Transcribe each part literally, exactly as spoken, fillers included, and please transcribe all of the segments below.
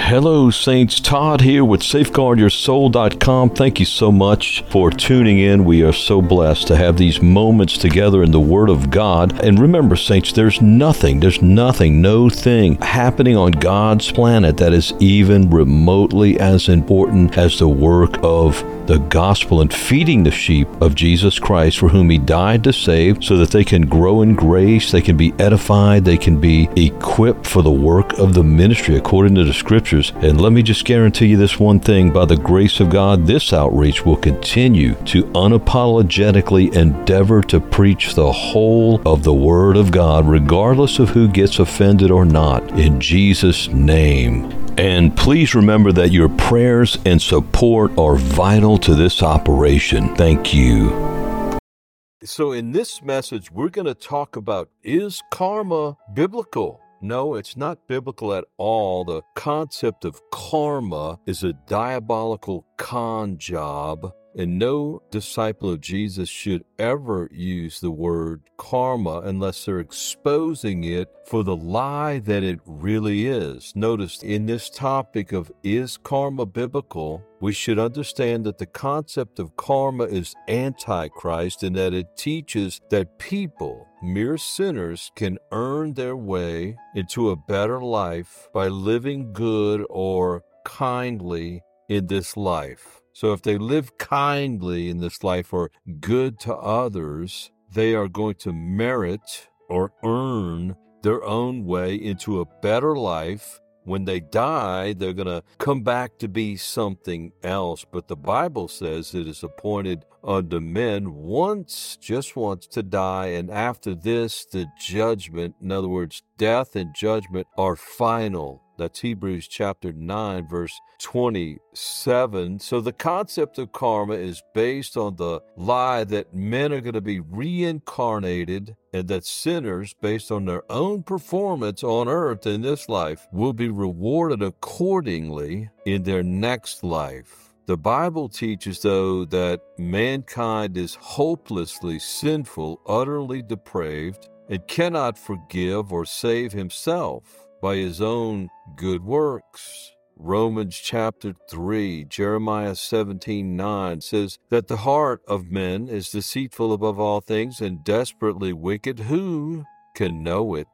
Hello, Saints. Todd here with Safeguard Your Soul dot com. Thank you so much for tuning in. We are so blessed to have these moments together in the Word of God. And remember, Saints, there's nothing, there's nothing, no thing happening on God's planet that is even remotely as important as the work of the gospel and feeding the sheep of Jesus Christ, for whom He died to save, so that they can grow in grace, they can be edified, they can be equipped for the work of the ministry according to the Scriptures. And let me just guarantee you this one thing: by the grace of God, this outreach will continue to unapologetically endeavor to preach the whole of the Word of God, regardless of who gets offended or not, in Jesus' name. And please remember that your prayers and support are vital to this operation. Thank you. So in this message, we're going to talk about, is karma biblical? No, it's not biblical at all. The concept of karma is a diabolical con job, and no disciple of Jesus should ever use the word karma unless they're exposing it for the lie that it really is. Notice in this topic of is karma biblical, we should understand that the concept of karma is antichrist, and that it teaches that people, mere sinners, can earn their way into a better life by living good or kindly in this life. So if they live kindly in this life or good to others, they are going to merit or earn their own way into a better life. When they die, they're going to come back to be something else. But the Bible says it is appointed unto men once, just once, to die. And after this, the judgment, in other words, death and judgment, are final. That's Hebrews chapter nine, verse twenty-seven. So the concept of karma is based on the lie that men are going to be reincarnated, and that sinners, based on their own performance on earth in this life, will be rewarded accordingly in their next life. The Bible teaches, though, that mankind is hopelessly sinful, utterly depraved, and cannot forgive or save himself by his own good works. Romans chapter three, Jeremiah seventeen nine says that the heart of men is deceitful above all things and desperately wicked. Who can know it?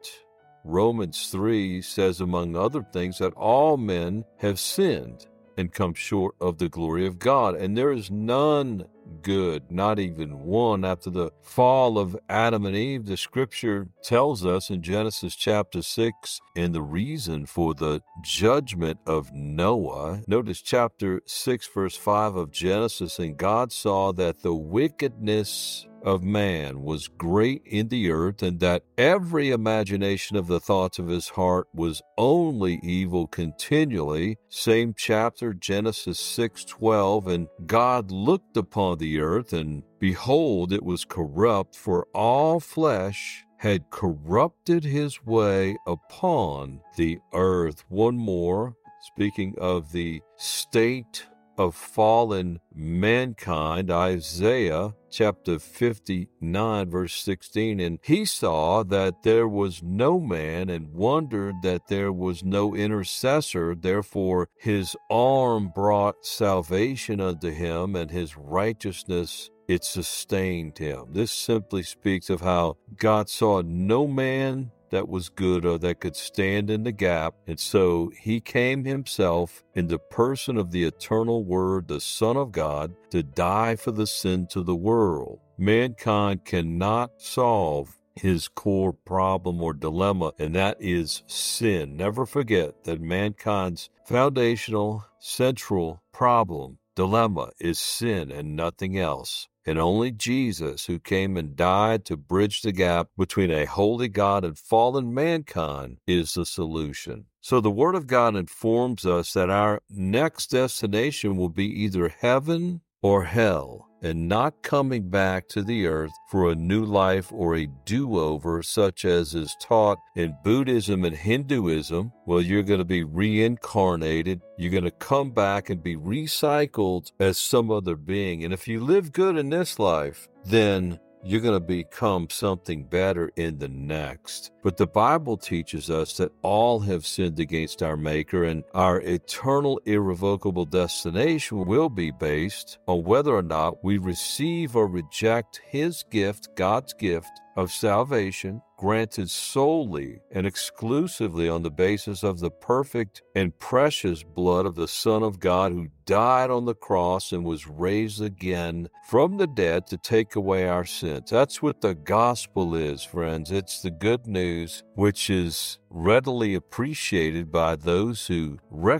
Romans three says, among other things, that all men have sinned and come short of the glory of God, and there is none good, not even one. After the fall of Adam and Eve, the Scripture tells us in Genesis chapter six, and the reason for the judgment of Noah. Notice chapter six, verse five of Genesis, and God saw that the wickedness of man was great in the earth, and that every imagination of the thoughts of his heart was only evil continually. Same chapter, Genesis six twelve, and God looked upon the earth, and behold, it was corrupt, for all flesh had corrupted his way upon the earth. One more, speaking of the state of fallen mankind, Isaiah chapter fifty-nine, verse sixteen, and he saw that there was no man, and wondered that there was no intercessor. Therefore his arm brought salvation unto him, and his righteousness, it sustained him. This simply speaks of how God saw no man that was good or that could stand in the gap. And so he came himself in the person of the eternal Word, the Son of God, to die for the sins of the world. Mankind cannot solve his core problem or dilemma, and that is sin. Never forget that mankind's foundational, central problem, dilemma, is sin and nothing else. And only Jesus, who came and died to bridge the gap between a holy God and fallen mankind, is the solution. So the Word of God informs us that our next destination will be either heaven or hell, and not coming back to the earth for a new life or a do-over, such as is taught in Buddhism and Hinduism. Well, you're going to be reincarnated. You're going to come back and be recycled as some other being. And if you live good in this life, then you're going to become something better in the next. But the Bible teaches us that all have sinned against our Maker, and our eternal, irrevocable destination will be based on whether or not we receive or reject His gift, God's gift of salvation, granted solely and exclusively on the basis of the perfect and precious blood of the Son of God, who died on the cross and was raised again from the dead to take away our sins. That's what the gospel is, friends. It's the good news which is readily appreciated by those who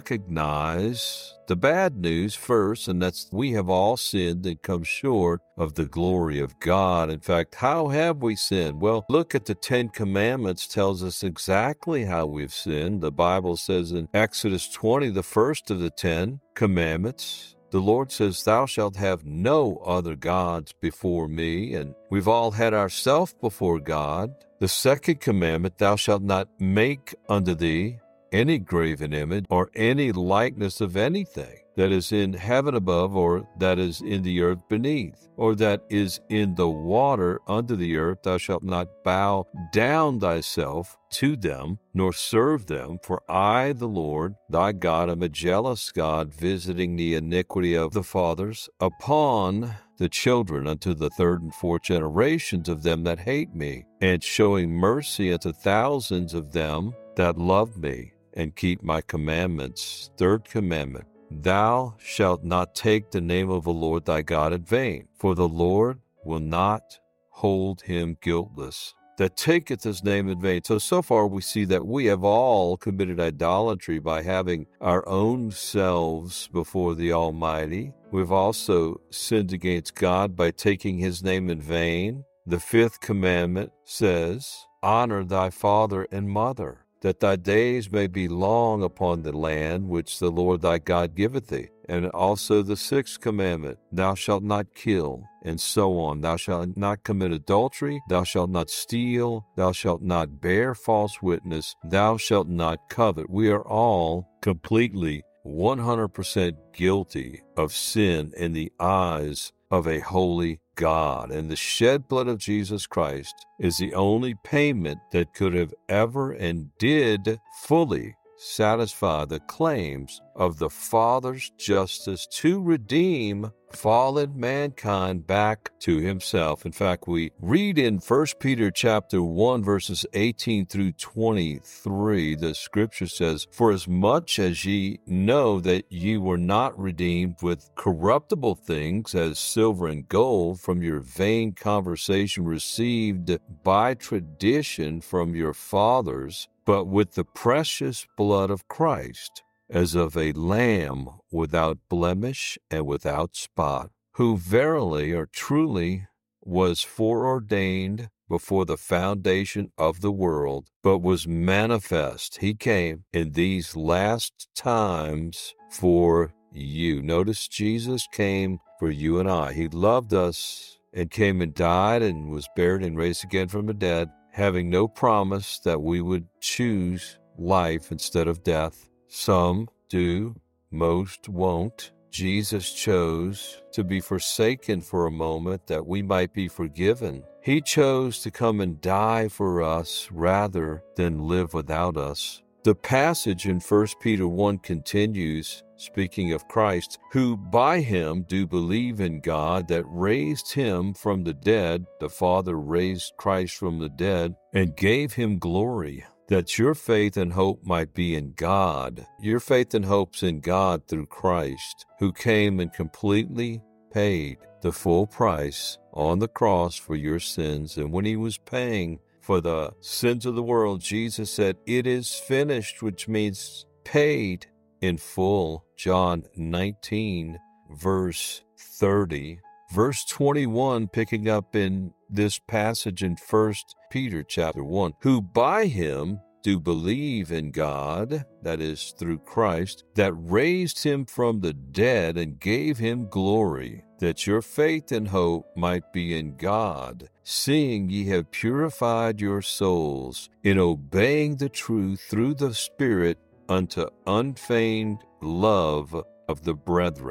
recognize the bad news first, and that's we have all sinned and come short of the glory of God. In fact, how have we sinned? Well, look at the Ten Commandments tells us exactly how we've sinned. The Bible says in Exodus twenty, the first of the Ten Commandments, the Lord says, "Thou shalt have no other gods before me." And we've all had ourselves before God. The second commandment, "Thou shalt not make unto thee any graven image or any likeness of anything that is in heaven above, or that is in the earth beneath, or that is in the water under the earth. Thou shalt not bow down thyself to them, nor serve them. For I, the Lord thy God, am a jealous God, visiting the iniquity of the fathers upon the children unto the third and fourth generations of them that hate me, and showing mercy unto thousands of them that love me and keep my commandments." Third commandment, "Thou shalt not take the name of the Lord thy God in vain, for the Lord will not hold him guiltless that taketh his name in vain." So, so far we see that we have all committed idolatry by having our own selves before the Almighty. We've also sinned against God by taking his name in vain. The fifth commandment says, "Honor thy father and mother, that thy days may be long upon the land which the Lord thy God giveth thee." And also the sixth commandment, "Thou shalt not kill," and so on. "Thou shalt not commit adultery. Thou shalt not steal. Thou shalt not bear false witness. Thou shalt not covet." We are all completely one hundred percent guilty of sin in the eyes of a holy God. And the shed blood of Jesus Christ is the only payment that could have ever and did fully satisfy the claims of the Father's justice to redeem fallen mankind back to himself. In fact, we read in First Peter chapter one, verses eighteen through twenty-three, the scripture says, "For as much as ye know that ye were not redeemed with corruptible things as silver and gold from your vain conversation received by tradition from your fathers, but with the precious blood of Christ, as of a lamb without blemish and without spot, who verily or truly was foreordained before the foundation of the world, but was manifest." He came in these last times for you. Notice Jesus came for you and I. He loved us and came and died and was buried and raised again from the dead, having no promise that we would choose life instead of death. Some do, most won't. Jesus chose to be forsaken for a moment that we might be forgiven. He chose to come and die for us rather than live without us. The passage in First Peter one continues, speaking of Christ, "who by him do believe in God that raised him from the dead." The Father raised Christ from the dead and gave him glory, that your faith and hope might be in God. Your faith and hope's in God through Christ, who came and completely paid the full price on the cross for your sins. And when he was paying for the sins of the world, Jesus said, "It is finished," which means paid in full. John nineteen, verse thirty. Verse twenty-one, picking up in this passage in First Peter chapter one, "who by him do believe in God," that is, through Christ, "that raised him from the dead and gave him glory, that your faith and hope might be in God, seeing ye have purified your souls in obeying the truth through the Spirit unto unfeigned love of the brethren."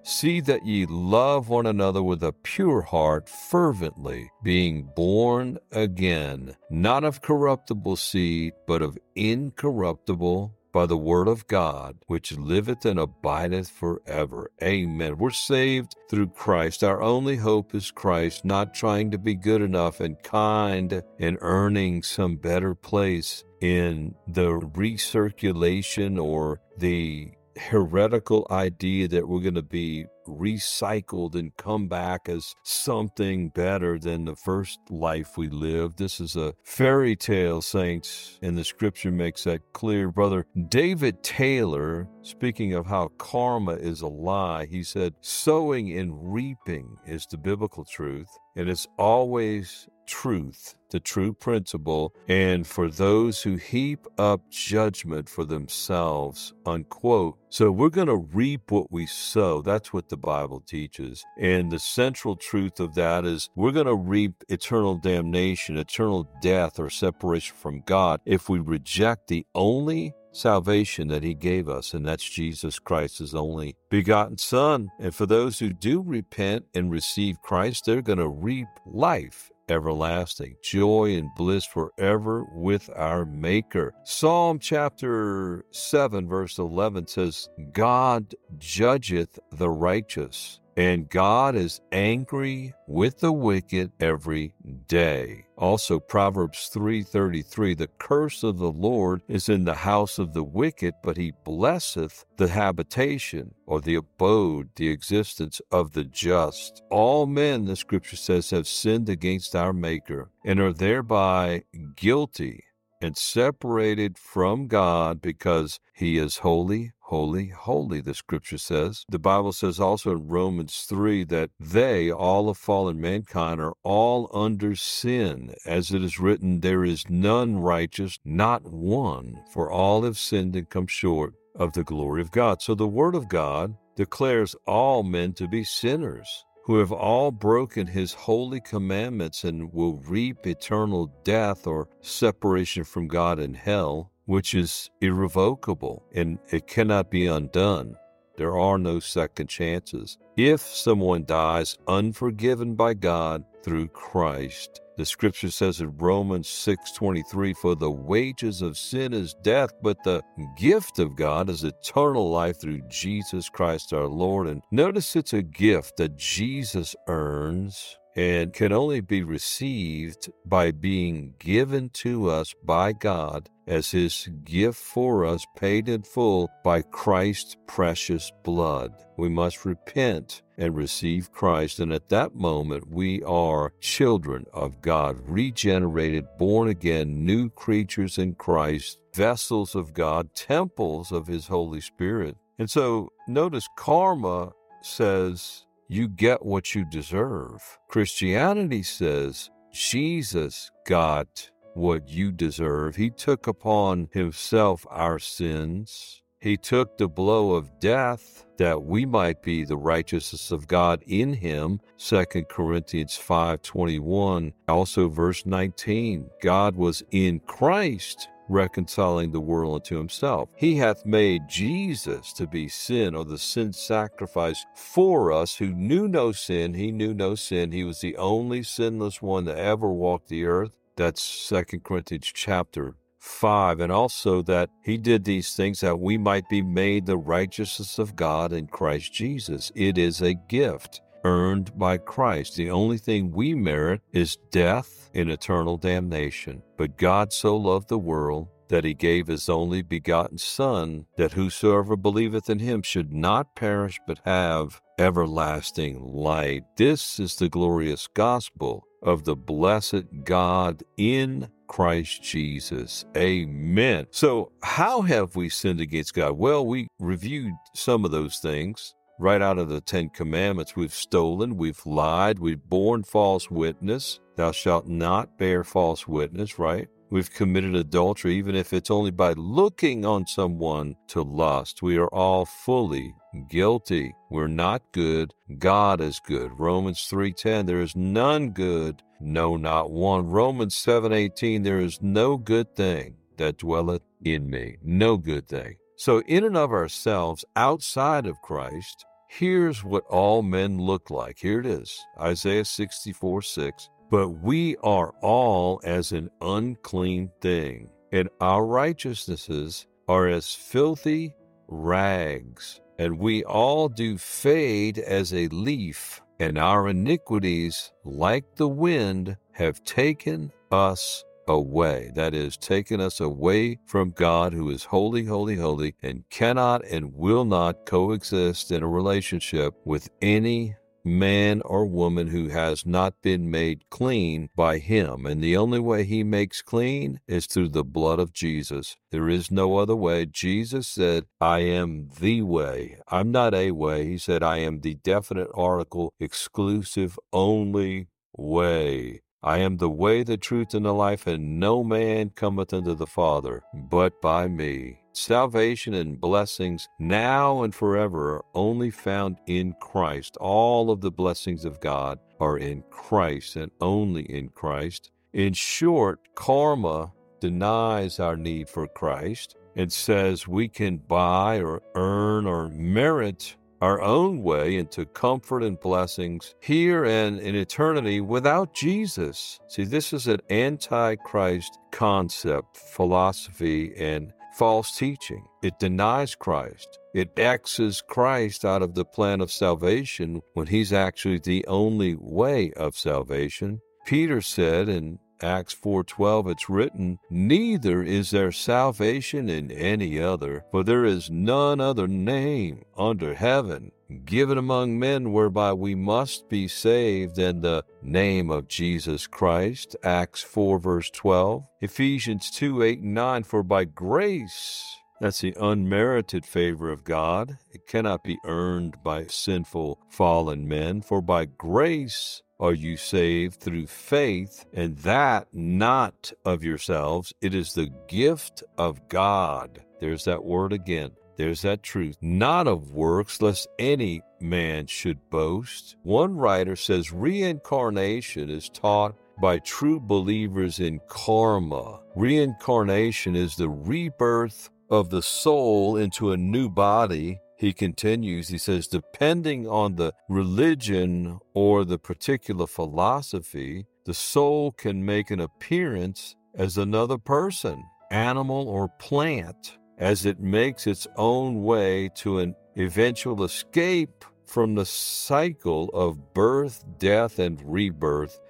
See that ye love one another with a pure heart fervently, being born again, not of corruptible seed, but of incorruptible, by the word of God, which liveth and abideth forever. Amen. We're saved through Christ. Our only hope is Christ, not trying to be good enough and kind and earning some better place in the recirculation or the heretical idea that we're going to be recycled and come back as something better than the first life we lived. This is a fairy tale, saints, and the scripture makes that clear. Brother David Taylor, speaking of how karma is a lie, he said, sowing and reaping is the biblical truth, and it's always truth, the true principle, and for those who heap up judgment for themselves, unquote. So we're going to reap what we sow. That's what the Bible teaches. And the central truth of that is we're going to reap eternal damnation, eternal death, or separation from God if we reject the only salvation that he gave us, and that's Jesus Christ, his only begotten Son. And for those who do repent and receive Christ, they're going to reap life everlasting, joy and bliss forever with our Maker. Psalm chapter seven, verse eleven says, God judgeth the righteous, and God is angry with the wicked every day. Also, Proverbs three thirty-three, the curse of the Lord is in the house of the wicked, but he blesseth the habitation or the abode, the existence of the just. All men, the scripture says, have sinned against our Maker and are thereby guilty and separated from God because he is holy, holy, holy, the scripture says. The Bible says also in Romans three that they, all of fallen mankind, are all under sin. As it is written, there is none righteous, not one, for all have sinned and come short of the glory of God. So the word of God declares all men to be sinners, who have all broken his holy commandments and will reap eternal death or separation from God in hell, which is irrevocable and it cannot be undone. There are no second chances. If someone dies unforgiven by God through Christ, the scripture says in Romans six twenty-three, for the wages of sin is death, but the gift of God is eternal life through Jesus Christ our Lord. And notice it's a gift that Jesus earns and can only be received by being given to us by God as his gift for us, paid in full by Christ's precious blood. We must repent and receive Christ, and at that moment we are children of God, regenerated, born again, new creatures in Christ, vessels of God, temples of his Holy Spirit. And so notice karma says you get what you deserve. Christianity says Jesus got what you deserve. He took upon himself our sins. He took the blow of death that we might be the righteousness of God in him. Second Corinthians five twenty-one. Also verse nineteen. God was in Christ reconciling the world unto himself. He hath made Jesus to be sin, or the sin sacrifice for us, who knew no sin. He knew no sin. He was the only sinless one that ever walked the earth. That's Second Corinthians chapter five. And also that he did these things that we might be made the righteousness of God in Christ Jesus. It is a gift earned by Christ. The only thing we merit is death and eternal damnation. But God so loved the world that he gave his only begotten Son, that whosoever believeth in him should not perish but have everlasting life. This is the glorious gospel of the blessed God in Christ Jesus. Amen. So how have we sinned against God? Well, we reviewed some of those things right out of the Ten Commandments. We've stolen, we've lied, we've borne false witness. Thou shalt not bear false witness, right? We've committed adultery, even if it's only by looking on someone to lust. We are all fully guilty. We're not good. God is good. Romans three ten, there is none good, no, not one. Romans seven eighteen, there is no good thing that dwelleth in me. No good thing. So in and of ourselves, outside of Christ, Here's what all men look like. Here it is, Isaiah sixty-four six. But we are all as an unclean thing, and our righteousnesses are as filthy rags, and we all do fade as a leaf, and our iniquities, like the wind, have taken us away. That is, taken us away from God, who is holy, holy, holy, and cannot and will not coexist in a relationship with any man or woman who has not been made clean by him. And the only way he makes clean is through the blood of Jesus. There is no other way. Jesus said, I am the way. I'm not a way. He said, I am the definite article, exclusive, only way. I am the way, the truth, and the life, and no man cometh unto the Father but by me. Salvation and blessings now and forever are only found in Christ. All of the blessings of God are in Christ and only in Christ. In short, karma denies our need for Christ and says we can buy or earn or merit our own way into comfort and blessings here and in eternity without Jesus. See, this is an anti-Christ concept, philosophy, and false teaching. It denies Christ. It X's Christ out of the plan of salvation when he's actually the only way of salvation. Peter said in Acts four twelve, it's written, neither is there salvation in any other, for there is none other name under heaven given among men whereby we must be saved than the name of Jesus Christ. Acts four verse twelve. Ephesians two eight and nine, for by grace, that's the unmerited favor of God. It cannot be earned by sinful fallen men, for by grace are you saved through faith, and that not of yourselves. It is the gift of God. There's that word again. There's that truth. Not of works, lest any man should boast. One writer says reincarnation is taught by true believers in karma. Reincarnation is the rebirth of the soul into a new body. He continues, he says, depending on the religion or the particular philosophy, the soul can make an appearance as another person, animal or plant, as it makes its own way to an eventual escape from the cycle of birth, death, and rebirth,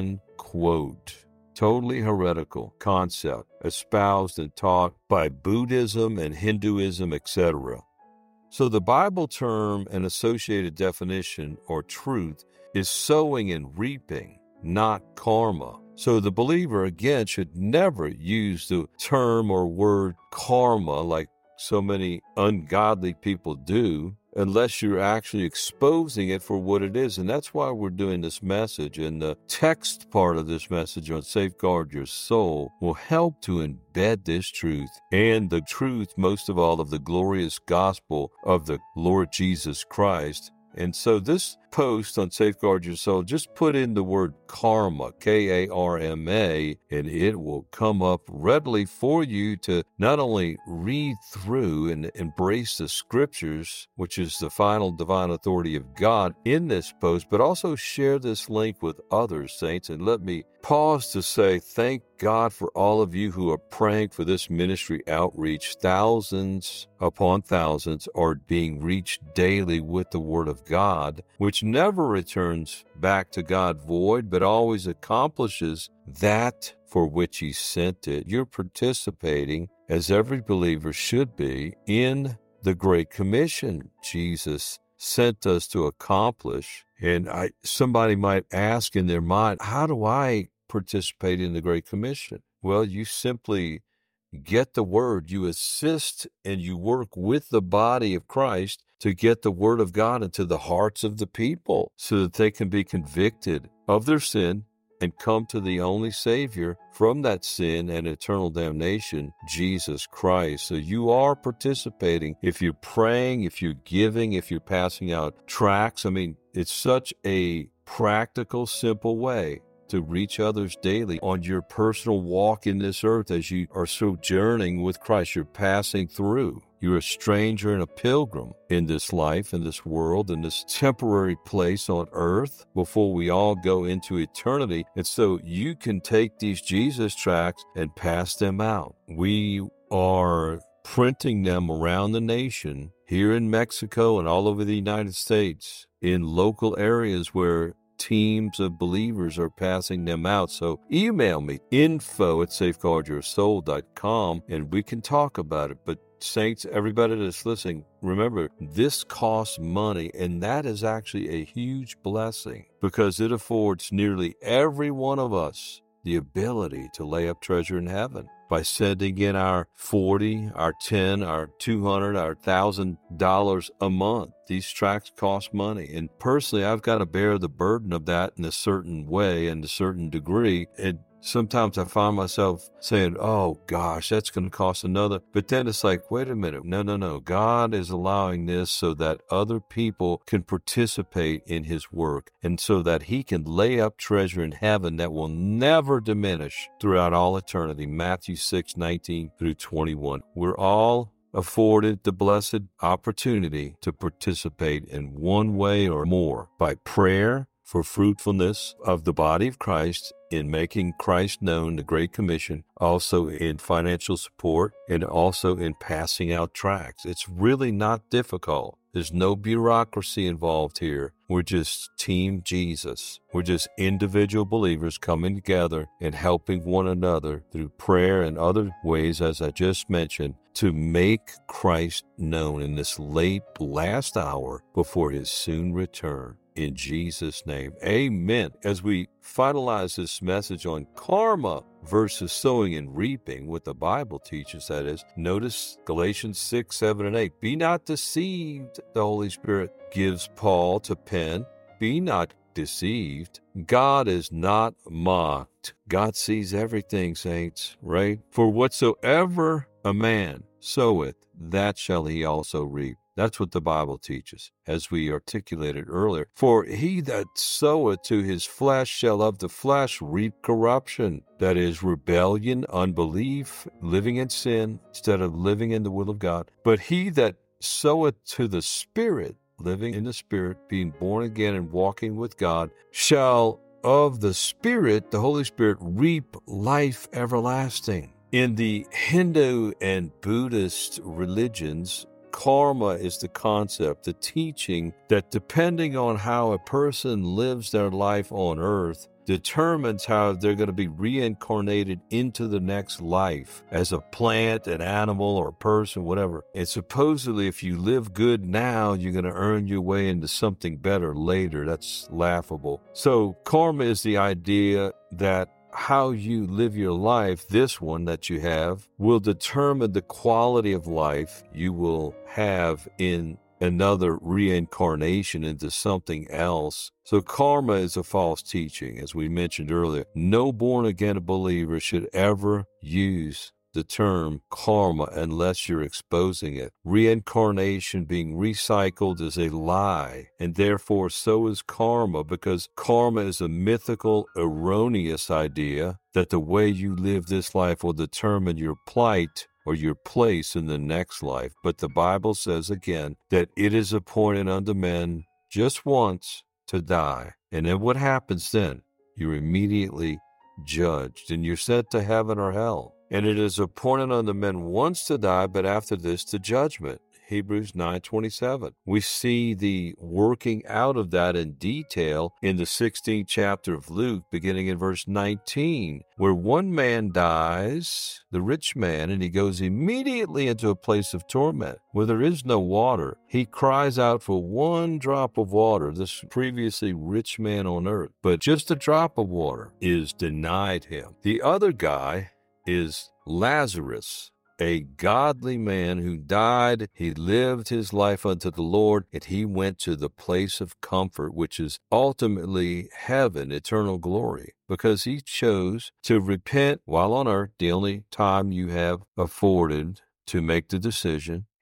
unquote. Totally heretical concept espoused and taught by Buddhism and Hinduism, et cetera. So the Bible term and associated definition or truth is sowing and reaping, not karma. So the believer, again, should never use the term or word karma like so many ungodly people do, unless you're actually exposing it for what it is. And that's why we're doing this message. And the text part of this message on Safeguard Your Soul will help to embed this truth and the truth, most of all, of the glorious gospel of the Lord Jesus Christ. And so this post on Safeguard Your Soul, just put in the word karma, K A R M A, and it will come up readily for you to not only read through and embrace the scriptures, which is the final divine authority of God in this post, but also share this link with others, saints. And let me pause to say thank God for all of you who are praying for this ministry outreach. Thousands upon thousands are being reached daily with the Word of God, which never returns back to God void, but always accomplishes that for which He sent it. You're participating, as every believer should be, in the Great Commission Jesus sent us to accomplish. And I, somebody might ask in their mind, how do I participate in the Great Commission? Well, you simply get the Word, you assist and you work with the body of Christ to get the Word of God into the hearts of the people so that they can be convicted of their sin and come to the only Savior from that sin and eternal damnation, Jesus Christ. So you are participating. If you're praying, if you're giving, if you're passing out tracts, I mean, it's such a practical, simple way to reach others daily on your personal walk in this earth as you are sojourning with Christ. You're passing through. You're a stranger and a pilgrim in this life, in this world, in this temporary place on earth before we all go into eternity. And so you can take these Jesus tracts and pass them out. We are printing them around the nation, here in Mexico and all over the United States, in local areas where teams of believers are passing them out. So email me, info at safeguard your soul dot com, and we can talk about it. But saints, everybody that's listening, remember, this costs money, and that is actually a huge blessing because it affords nearly every one of us the ability to lay up treasure in heaven by sending in our forty, our ten, our two hundred, our one thousand dollars a month. These tracts cost money. And personally, I've got to bear the burden of that in a certain way and a certain degree. And sometimes I find myself saying, oh gosh, that's going to cost another. But then it's like, wait a minute. No, no, no. God is allowing this so that other people can participate in his work and so that he can lay up treasure in heaven that will never diminish throughout all eternity. Matthew six, nineteen through twenty-one. We're all afforded the blessed opportunity to participate in one way or more by prayer for fruitfulness of the body of Christ in making Christ known, the Great Commission, also in financial support, and also in passing out tracts. It's really not difficult. There's no bureaucracy involved here. We're just Team Jesus. We're just individual believers coming together and helping one another through prayer and other ways, as I just mentioned, to make Christ known in this late last hour before his soon return. In Jesus' name, amen. As we finalize this message on karma versus sowing and reaping, what the Bible teaches, that is, notice Galatians six, seven, and eight. Be not deceived, the Holy Spirit gives Paul to pen. Be not deceived. God is not mocked. God sees everything, saints, right? For whatsoever a man soweth, that shall he also reap. That's what the Bible teaches, as we articulated earlier. For he that soweth to his flesh shall of the flesh reap corruption. That is, rebellion, unbelief, living in sin instead of living in the will of God. But he that soweth to the Spirit, living in the Spirit, being born again and walking with God, shall of the Spirit, the Holy Spirit, reap life everlasting. In the Hindu and Buddhist religions, karma is the concept, the teaching that depending on how a person lives their life on earth determines how they're going to be reincarnated into the next life as a plant, an animal, or a person, whatever. And supposedly if you live good now, you're going to earn your way into something better later. That's laughable. So karma is the idea that how you live your life, this one that you have, will determine the quality of life you will have in another reincarnation into something else. So karma is a false teaching, as we mentioned earlier. No born-again believer should ever use the term karma unless you're exposing it. Reincarnation being recycled is a lie, and therefore so is karma, because karma is a mythical, erroneous idea that the way you live this life will determine your plight or your place in the next life. But the Bible says again that it is appointed unto men just once to die. And then what happens then? You're immediately judged, and you're sent to heaven or hell. And it is appointed unto men once to die, but after this to judgment. Hebrews nine twenty-seven. We see the working out of that in detail in the sixteenth chapter of Luke, beginning in verse nineteen, where one man dies, the rich man, and he goes immediately into a place of torment where there is no water. He cries out for one drop of water, this previously rich man on earth, but just a drop of water is denied him. The other guy is Lazarus, a godly man who died. He lived his life unto the Lord, and he went to the place of comfort, which is ultimately heaven, eternal glory, because he chose to repent while on earth, the only time you have afforded to make the decision.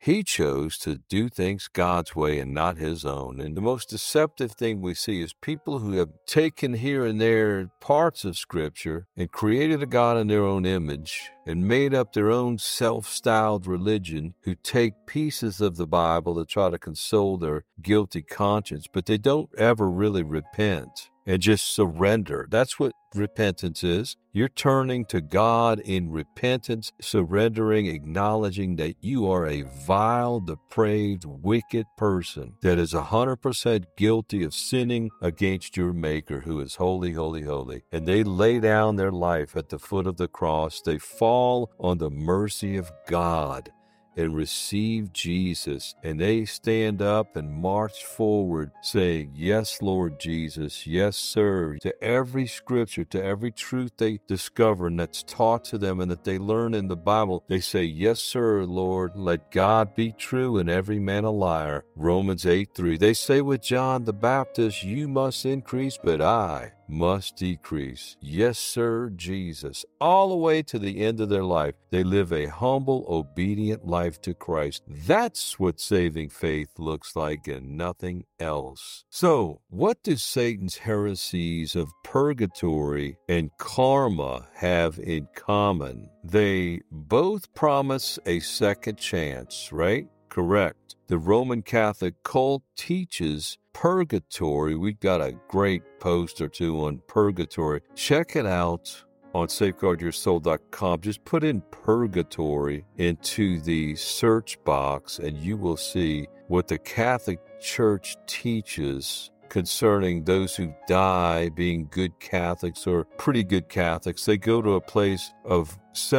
He chose to do things God's way and not his own. And the most deceptive thing we see is people who have taken here and there parts of Scripture and created a God in their own image and made up their own self-styled religion, who take pieces of the Bible to try to console their guilty conscience, but they don't ever really repent and just surrender. That's what repentance is. You're turning to God in repentance, surrendering, acknowledging that you are a vile, depraved, wicked person that is one hundred percent guilty of sinning against your Maker, who is holy, holy, holy. And they lay down their life at the foot of the cross. They fall on the mercy of God and receive Jesus, and they stand up and march forward saying, yes, Lord Jesus, yes, sir, to every scripture, to every truth they discover and that's taught to them and that they learn in the Bible. They say, yes, sir, Lord, let God be true and every man a liar. Romans eight three. They say with John the Baptist, you must increase, but I must decrease. Yes, sir, Jesus. All the way to the end of their life, they live a humble, obedient life to Christ. That's what saving faith looks like and nothing else. So, what do Satan's heresies of purgatory and karma have in common? They both promise a second chance, right? Correct. The Roman Catholic cult teaches purgatory. We've got a great post or two on purgatory. Check it out on safeguard your soul dot com. Just put in purgatory into the search box and you will see what the Catholic Church teaches concerning those who die being good Catholics or pretty good Catholics. They go to a place of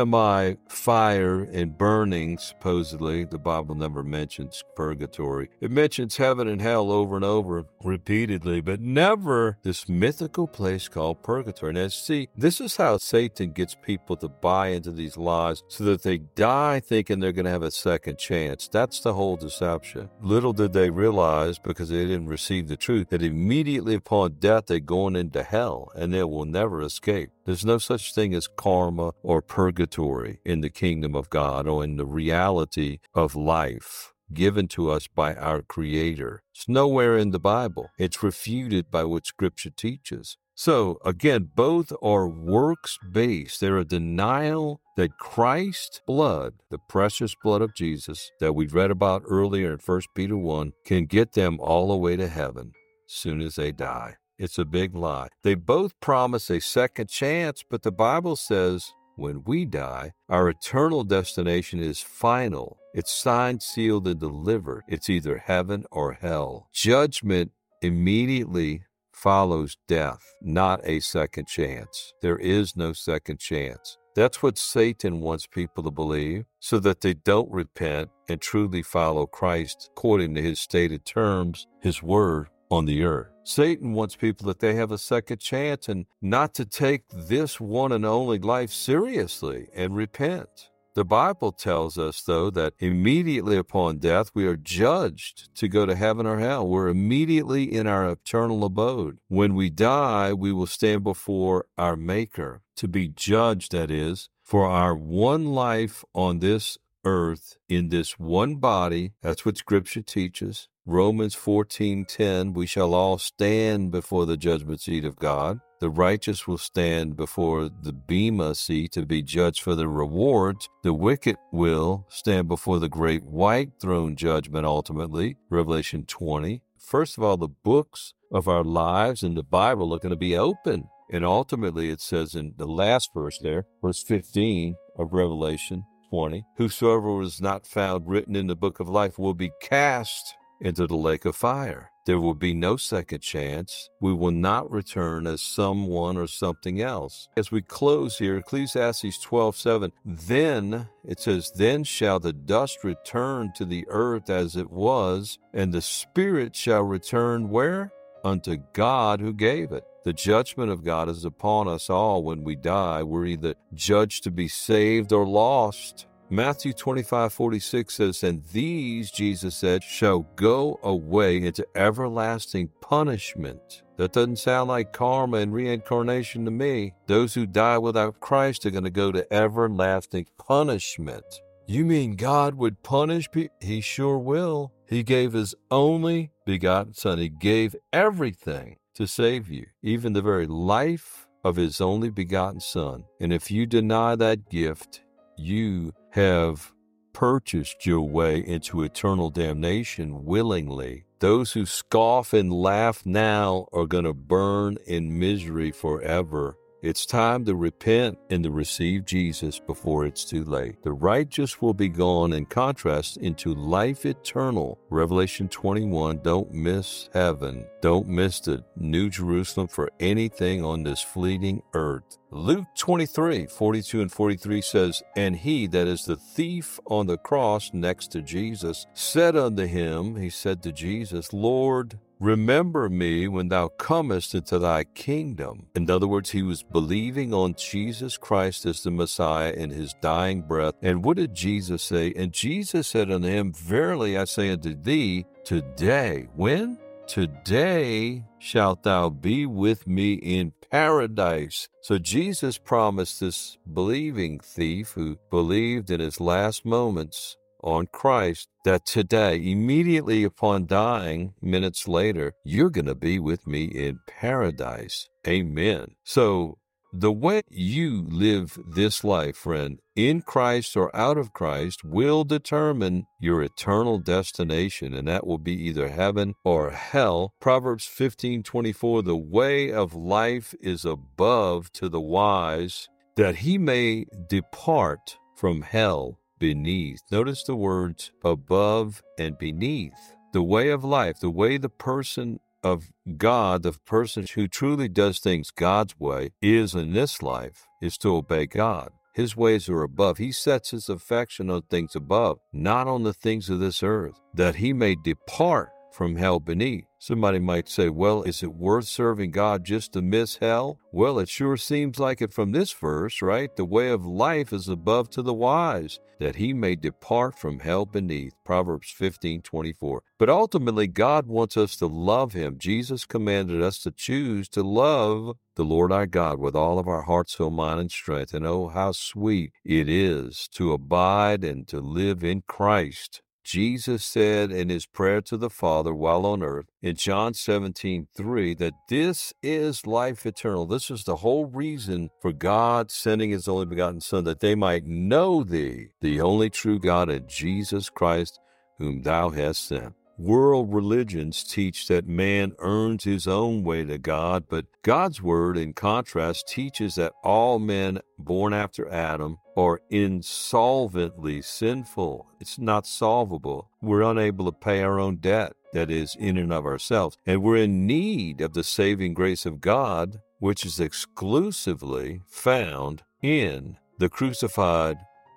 semi-fire and burning, supposedly. The Bible never mentions purgatory. It mentions heaven and hell over and over repeatedly, but never this mythical place called purgatory. Now, see, this is how Satan gets people to buy into these lies so that they die thinking they're going to have a second chance. That's the whole deception. Little did they realize, because they didn't receive the truth, that immediately upon death they're going into hell and they will never escape. There's no such thing as karma or purgatory in the kingdom of God or in the reality of life given to us by our Creator. It's nowhere in the Bible. It's refuted by what Scripture teaches. So, again, both are works-based. They're a denial that Christ's blood, the precious blood of Jesus that we read about earlier in First Peter one, can get them all the way to heaven as soon as they die. It's a big lie. They both promise a second chance, but the Bible says when we die, our eternal destination is final. It's signed, sealed, and delivered. It's either heaven or hell. Judgment immediately follows death, not a second chance. There is no second chance. That's what Satan wants people to believe, so that they don't repent and truly follow Christ according to his stated terms, his word on the earth. Satan wants people that they have a second chance and not to take this one and only life seriously and repent. The Bible tells us, though, that immediately upon death, we are judged to go to heaven or hell. We're immediately in our eternal abode. When we die, we will stand before our Maker to be judged, that is, for our one life on this earth in this one body. That's what Scripture teaches. Romans fourteen ten, we shall all stand before the judgment seat of God. The righteous will stand before the Bema seat to be judged for the rewards. The wicked will stand before the great white throne judgment ultimately, Revelation twenty. First of all, the books of our lives in the Bible are going to be open. And ultimately, it says in the last verse there, verse fifteen of Revelation twenty, whosoever was not found written in the book of life will be cast into the lake of fire. There will be no second chance. We will not return as someone or something else. As we close here, Ecclesiastes twelve seven, then, it says, then shall the dust return to the earth as it was, and the spirit shall return where? Unto God who gave it. The judgment of God is upon us all when we die. We're either judged to be saved or lost. Matthew twenty-five forty-six says, and these, Jesus said, shall go away into everlasting punishment. That doesn't sound like karma and reincarnation to me. Those who die without Christ are going to go to everlasting punishment. You mean God would punish people? He sure will. He gave his only begotten Son. He gave everything to save you, even the very life of his only begotten Son. And if you deny that gift, you have purchased your way into eternal damnation willingly. Those who scoff and laugh now are going to burn in misery forever. It's time to repent and to receive Jesus before it's too late. The righteous will be gone, in contrast, into life eternal. Revelation twenty-one, don't miss heaven. Don't miss the New Jerusalem for anything on this fleeting earth. Luke twenty-three, forty-two and forty-three says, And he, that is the thief on the cross next to Jesus, said unto him, he said to Jesus, Lord, remember me when thou comest into thy kingdom. In other words, he was believing on Jesus Christ as the Messiah in his dying breath. And what did Jesus say? And Jesus said unto him, Verily I say unto thee, today, when? Today shalt thou be with me in paradise. So Jesus promised this believing thief who believed in his last moments on Christ that today, immediately upon dying, minutes later, you're going to be with me in paradise. Amen. So the way you live this life, friend, in Christ or out of Christ, will determine your eternal destination, and that will be either heaven or hell. Proverbs fifteen twenty-four, the way of life is above to the wise, that he may depart from hell beneath. Notice the words above and beneath. The way of life, the way the person of God, the person who truly does things God's way, is in this life, is to obey God. His ways are above. He sets his affection on things above, not on the things of this earth, that he may depart from hell beneath. Somebody might say, well, is it worth serving God just to miss hell? Well, it sure seems like it from this verse, right? The way of life is above to the wise, that he may depart from hell beneath. Proverbs fifteen twenty-four. But ultimately, God wants us to love him. Jesus commanded us to choose to love the Lord our God with all of our heart, soul, mind, and strength. And oh, how sweet it is to abide and to live in Christ. Jesus said in his prayer to the Father while on earth in John seventeen three that this is life eternal. This is the whole reason for God sending his only begotten Son, that they might know thee, the only true God, and Jesus Christ, whom thou hast sent. World religions teach that man earns his own way to God, but God's word, in contrast, teaches that all men born after Adam are insolvently sinful. It's not solvable. We're unable to pay our own debt, that is, in and of ourselves. And we're in need of the saving grace of God, which is exclusively found in the crucified,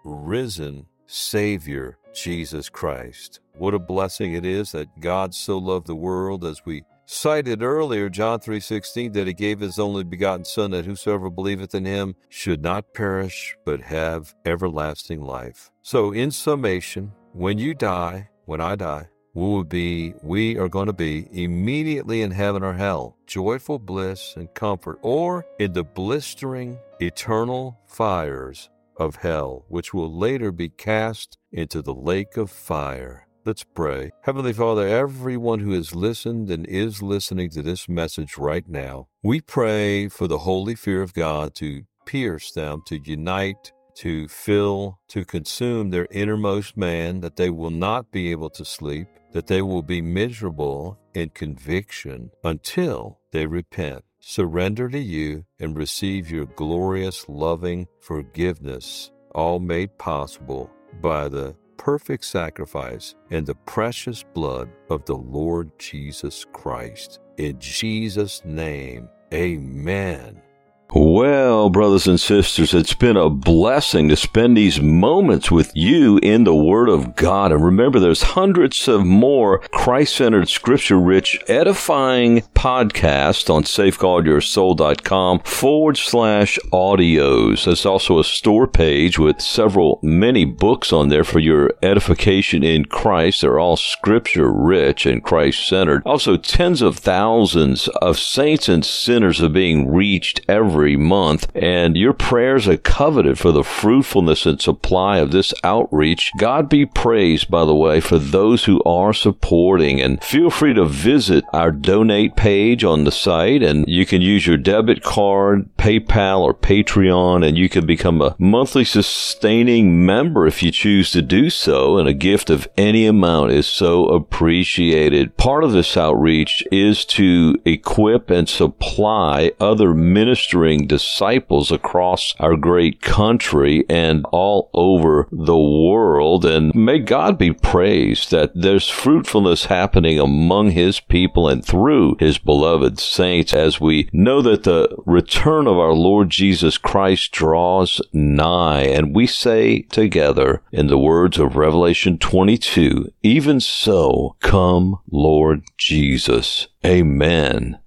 risen Savior, Jesus Christ. What a blessing it is that God so loved the world, as we cited earlier, John three sixteen, that he gave his only begotten Son, that whosoever believeth in him should not perish, but have everlasting life. So in summation, when you die, when I die, we will be, we are going to be immediately in heaven or hell, joyful bliss and comfort, or in the blistering eternal fires of hell, which will later be cast into the lake of fire. Let's pray. Heavenly Father, everyone who has listened and is listening to this message right now, we pray for the holy fear of God to pierce them, to unite, to fill, to consume their innermost man, that they will not be able to sleep, that they will be miserable in conviction until they repent, surrender to you, and receive your glorious, loving forgiveness, all made possible by the perfect sacrifice and the precious blood of the Lord Jesus Christ. In Jesus' name, amen. Well, brothers and sisters, it's been a blessing to spend these moments with you in the Word of God. And remember, there's hundreds of more Christ-centered, scripture-rich, edifying podcasts on safeguardyoursoul.com forward slash audios. There's also a store page with several, many books on there for your edification in Christ. They're all scripture-rich and Christ-centered. Also, tens of thousands of saints and sinners are being reached every every month, and your prayers are coveted for the fruitfulness and supply of this outreach. God be praised, by the way, for those who are supporting, and feel free to visit our donate page on the site, and you can use your debit card, PayPal, or Patreon, and you can become a monthly sustaining member if you choose to do so, and a gift of any amount is so appreciated. Part of this outreach is to equip and supply other ministering disciples across our great country and all over the world, and may God be praised that there's fruitfulness happening among His people and through His beloved saints, as we know that the return of our Lord Jesus Christ draws nigh. And we say together, in the words of Revelation twenty-two, even so, come, Lord Jesus. Amen